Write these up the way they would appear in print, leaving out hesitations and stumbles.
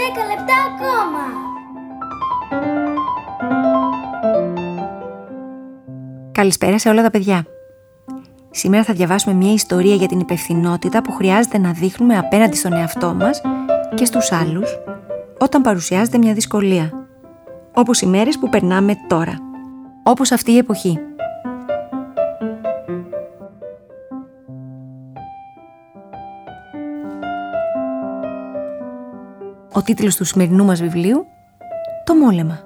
10 λεπτά ακόμα. Καλησπέρα σε όλα τα παιδιά. Σήμερα θα διαβάσουμε μια ιστορία για την υπευθυνότητα που χρειάζεται να δείχνουμε απέναντι στον εαυτό μας και στους άλλους όταν παρουσιάζεται μια δυσκολία. Όπως οι μέρες που περνάμε τώρα. Όπως αυτή η εποχή. Ο τίτλος του σημερινού μας βιβλίου: Το μόλεμα.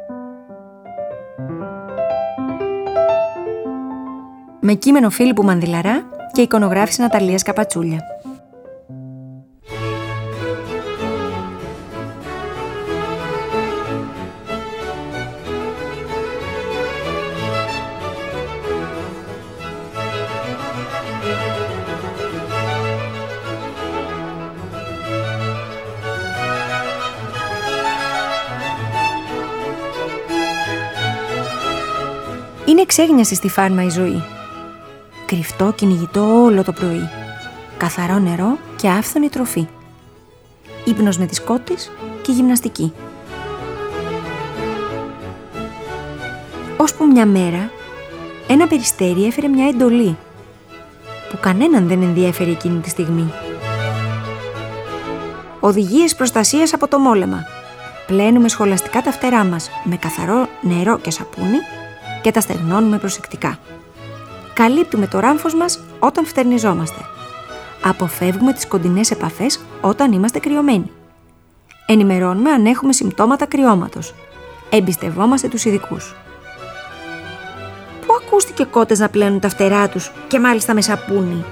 Με κείμενο Φίλιππου Μανδυλαρά και εικονογράφηση Ναταλίας Καπατσούλια. Είναι ξέγνιαση στη Φάρμα η ζωή. Κρυφτό κυνηγητό όλο το πρωί. Καθαρό νερό και άφθονη τροφή. Ύπνος με τις κότες και γυμναστική. Ώσπου μια μέρα, ένα περιστέρι έφερε μια εντολή που κανέναν δεν ενδιέφερε εκείνη τη στιγμή. Οδηγίες προστασίας από το μόλεμα. Πλένουμε σχολαστικά τα φτερά μας με καθαρό νερό και σαπούνι και τα στεγνώνουμε προσεκτικά. Καλύπτουμε το ράμφος μας όταν φτερνιζόμαστε. Αποφεύγουμε τις κοντινές επαφές όταν είμαστε κρυωμένοι. Ενημερώνουμε αν έχουμε συμπτώματα κρυώματος. Εμπιστευόμαστε τους ειδικούς. Πού ακούστηκε κότες να πλένουν τα φτερά τους και μάλιστα με σαπούνι?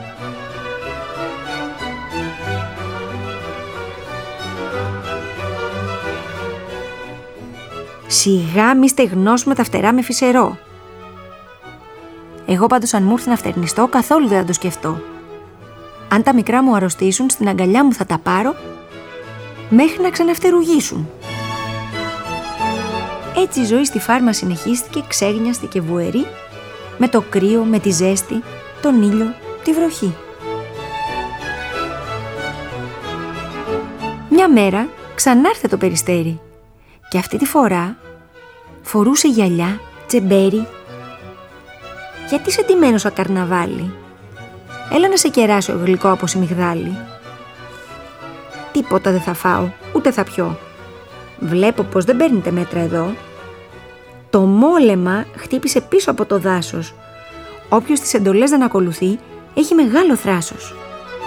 Σιγά μη στεγνώσουμε τα φτερά με φυσερό. Εγώ πάντως αν μου έρθει να φτερνιστώ καθόλου δεν θα το σκεφτώ. Αν τα μικρά μου αρρωστήσουν, στην αγκαλιά μου θα τα πάρω μέχρι να ξαναφτερουγήσουν. Έτσι η ζωή στη Φάρμα συνεχίστηκε ξέγνιαστη και βουερή, με το κρύο, με τη ζέστη, τον ήλιο, τη βροχή. Μια μέρα ξανάρθε το περιστέρι και αυτή τη φορά φορούσε γυαλιά, τσεμπέρι. Γιατί είσαι ντυμένος σαν καρναβάλι? Έλα να σε κεράσω γλυκό από σιμιγδάλι. Τίποτα δεν θα φάω, ούτε θα πιω. Βλέπω πως δεν παίρνετε μέτρα εδώ. Το μόλεμα χτύπησε πίσω από το δάσος. Όποιος τις εντολές δεν ακολουθεί, έχει μεγάλο θράσος.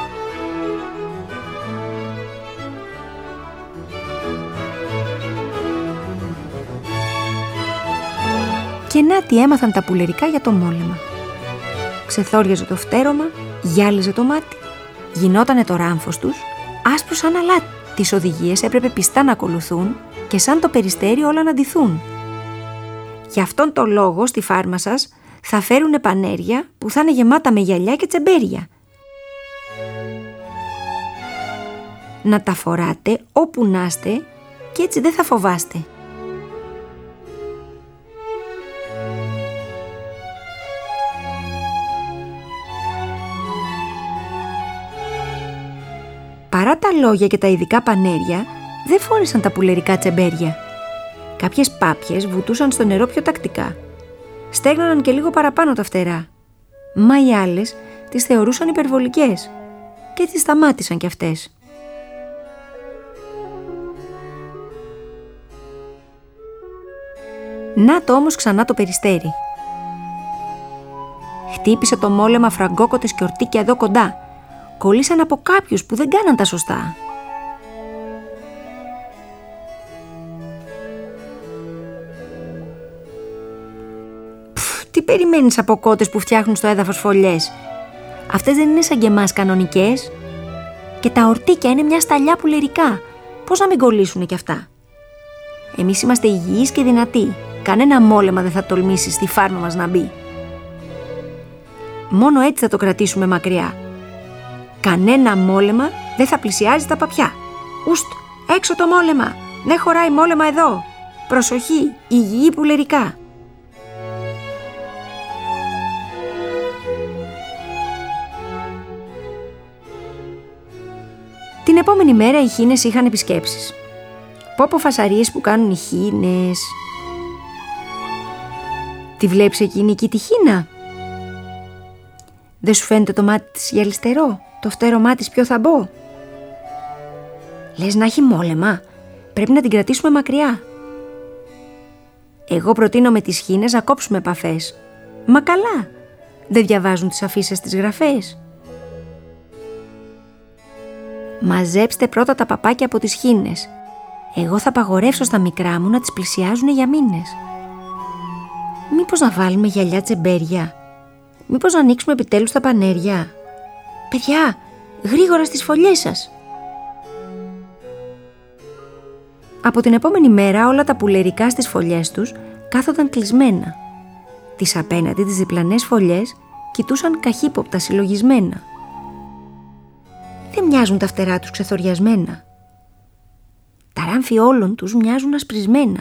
Και να τι έμαθαν τα πουλερικά για το μόλεμα. Ξεθόριαζε το φτέρωμα, γυάλιζε το μάτι, γινότανε το ράμφος τους, άσπρο σαν αλάτι. Τις οδηγίες έπρεπε πιστά να ακολουθούν και σαν το περιστέρι όλα να ντυθούν. Γι' αυτόν τον λόγο στη Φάρμα σας θα φέρουνε πανέρια που θα είναι γεμάτα με γυαλιά και τσεμπέρια. Να τα φοράτε όπου να είστε και έτσι δεν θα φοβάστε. Παρά τα λόγια και τα ειδικά πανέρια, δεν φόρεσαν τα πουλερικά τσεμπέρια. Κάποιες πάπιες βουτούσαν στο νερό πιο τακτικά. Στέγνωναν και λίγο παραπάνω τα φτερά. Μα οι άλλες τις θεωρούσαν υπερβολικές και τις σταμάτησαν κι αυτές. Να το όμως ξανά το περιστέρι. Χτύπησε το μόλεμα φραγκόκοτες και ορτίκια εδώ κοντά. Κολλήσαν από κάποιους που δεν κάναν τα σωστά. Τι περιμένεις από κότες που φτιάχνουν στο έδαφος φωλιές? Αυτές δεν είναι σαν και εμάς κανονικές? Και τα ορτίκια είναι μια σταλιά πουλερικά. Πώς να μην κολλήσουνε κι αυτά? Εμείς είμαστε υγιείς και δυνατοί. Κανένα μόλεμα δεν θα τολμήσει στη Φάρμα μας να μπει. Μόνο έτσι θα το κρατήσουμε μακριά. Κανένα μόλεμα δεν θα πλησιάζει τα παπιά. Ουστ, έξω το μόλεμα! Δεν χωράει μόλεμα εδώ! Προσοχή, υγιή πουλερικά! Την επόμενη μέρα οι χήνες είχαν επισκέψεις. Πω φασαρίες που κάνουν οι χήνες. Τη βλέπεις εκείνη εκεί τη χήνα? Δεν σου φαίνεται το μάτι της γυαλιστερό, το φτέρωμά της πιο θαμπό? Λες να έχει μόλεμα, πρέπει να την κρατήσουμε μακριά. Εγώ προτείνω με τις χήνες να κόψουμε επαφές. Μα καλά, δεν διαβάζουν τις αφίσες στις γραφές? Μαζέψτε πρώτα τα παπάκια από τις χήνες. Εγώ θα απαγορεύσω στα μικρά μου να τις πλησιάζουν για μήνες. Μήπως να βάλουμε γυαλιά τσεμπέρια? Μήπως να ανοίξουμε επιτέλους τα πανέρια? Παιδιά, γρήγορα στις φωλιές σας! Από την επόμενη μέρα όλα τα πουλερικά στις φωλιές τους κάθονταν κλεισμένα. Τις απέναντι τις διπλανές φωλιές κοιτούσαν καχύποπτα συλλογισμένα. Δεν μοιάζουν τα φτερά τους ξεθοριασμένα. Τα ράμφη όλων τους μοιάζουν ασπρισμένα.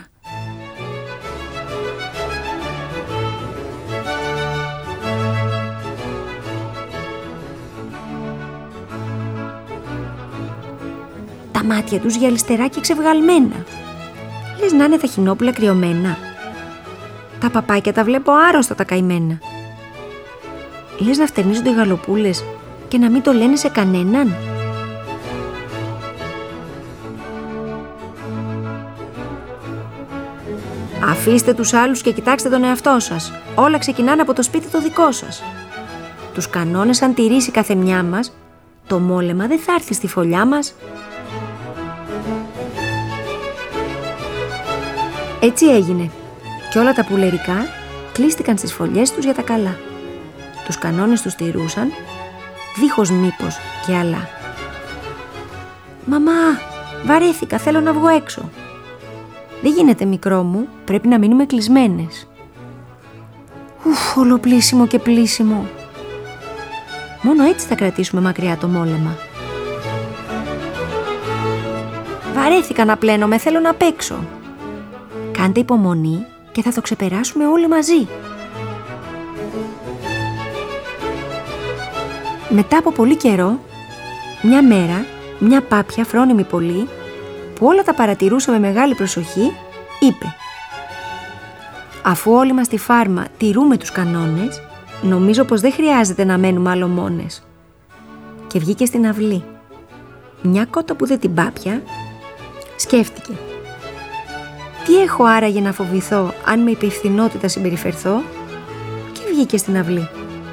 Τα μάτια τους γυαλιστερά και ξευγαλμένα. Λες να είναι τα χινόπουλα κρυωμένα. Τα παπάκια τα βλέπω άρρωστα τα καημένα. Λες να φτερνίζονται οι γαλοπούλες και να μην το λένε σε κανέναν. Αφήστε τους άλλους και κοιτάξτε τον εαυτό σας. Όλα ξεκινάνε από το σπίτι το δικό σας. Τους κανόνες αν τηρήσει κάθε μια μας, το μόλεμα δεν θα έρθει στη φωλιά μας. Έτσι έγινε και όλα τα πουλερικά κλείστηκαν στις φωλιές τους για τα καλά. Τους κανόνες τους τηρούσαν, δίχως μήπως και αλλά. «Μαμά, βαρέθηκα, θέλω να βγω έξω». «Δεν γίνεται μικρό μου, πρέπει να μείνουμε κλεισμένες». «Ουφ, όλο πλήσιμο και πλήσιμο». «Μόνο έτσι θα κρατήσουμε μακριά το μόλεμα». «Βαρέθηκα να πλένομαι, θέλω να παίξω». «Κάντε υπομονή και θα το ξεπεράσουμε όλοι μαζί». Μετά από πολύ καιρό, μια μέρα, μια πάπια φρόνιμη πολύ, που όλα τα παρατηρούσε με μεγάλη προσοχή, είπε: «Αφού όλοι μας στη φάρμα τηρούμε τους κανόνες, νομίζω πως δεν χρειάζεται να μένουμε άλλο μόνες». Και βγήκε στην αυλή. Μια κότα που δεν την πάπια, σκέφτηκε: «Τι έχω άραγε να φοβηθώ αν με υπευθυνότητα συμπεριφερθώ?» Και βγήκε στην αυλή.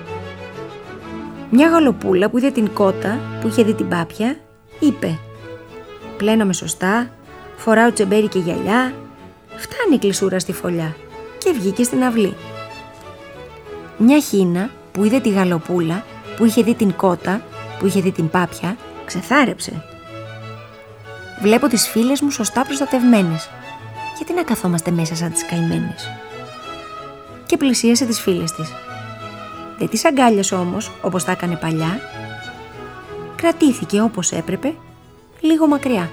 Μια γαλοπούλα που είδε την κότα που είχε δει την πάπια, είπε: «Πλένομαι σωστά, φοράω τσεμπέρι και γυαλιά, φτάνει η κλεισούρα στη φωλιά». Και βγήκε στην αυλή. Μια χήνα που είδε τη γαλοπούλα που είχε δει την κότα που είχε δει την πάπια, ξεθάρεψε. «Βλέπω τις φίλες μου σωστά προστατευμένες. Γιατί να καθόμαστε μέσα σαν τις καημένες?» Και πλησίασε τις φίλες της. Δεν τις αγκάλιασε όμως όπως τα έκανε παλιά. Κρατήθηκε όπως έπρεπε, λίγο μακριά.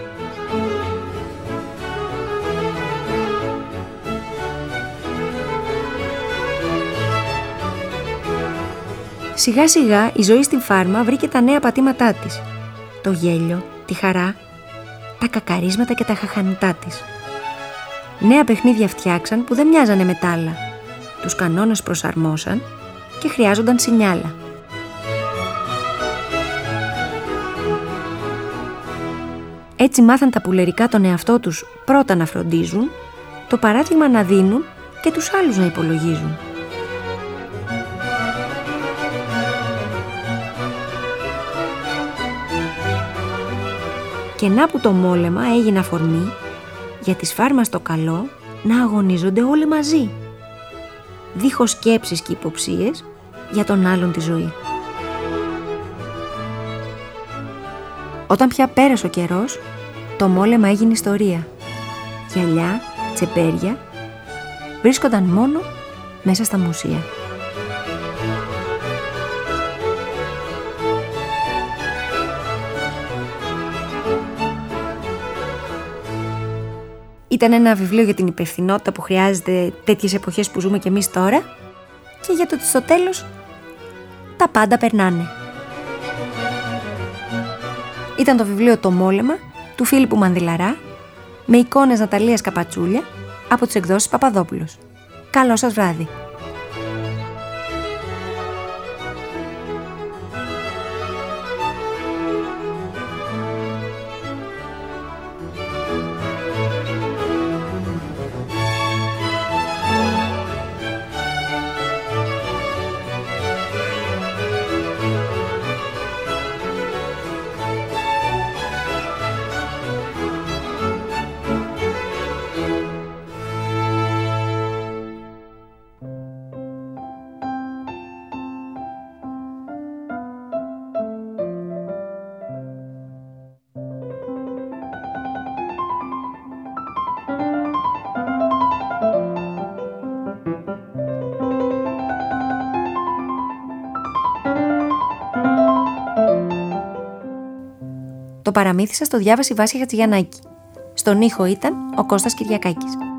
Σιγά σιγά η ζωή στην φάρμα βρήκε τα νέα πατήματά της. Το γέλιο, τη χαρά, τα κακαρίσματα και τα χαχανιτά της. Νέα παιχνίδια φτιάξαν που δεν μοιάζανε με τ' άλλα. Τους κανόνες προσαρμόσαν και χρειάζονταν σινιάλα. Έτσι μάθαν τα πουλερικά τον εαυτό τους πρώτα να φροντίζουν, το παράδειγμα να δίνουν και τους άλλους να υπολογίζουν. Και να που το μόλεμα έγινε αφορμή για τις φάρμας το καλό να αγωνίζονται όλοι μαζί, δίχως σκέψεις και υποψίες για τον άλλον τη ζωή. Όταν πια πέρασε ο καιρός, το μόλεμα έγινε ιστορία. Γυαλιά, τσεπέρια βρίσκονταν μόνο μέσα στα μουσεία. Ήταν ένα βιβλίο για την υπευθυνότητα που χρειάζεται τέτοιες εποχές που ζούμε κι εμείς τώρα και για το ότι στο τέλος τα πάντα περνάνε. Ήταν το βιβλίο «Το Μόλεμα» του Φίλιππου Μανδυλαρά, με εικόνες Ναταλίας Καπατσούλια από τις εκδόσεις Παπαδόπουλος. Καλό σας βράδυ! Το παραμύθι σας το διάβασε η Βάσια Χατζηγιαννάκη. Στον ήχο ήταν ο Κώστας Κυριακάκης.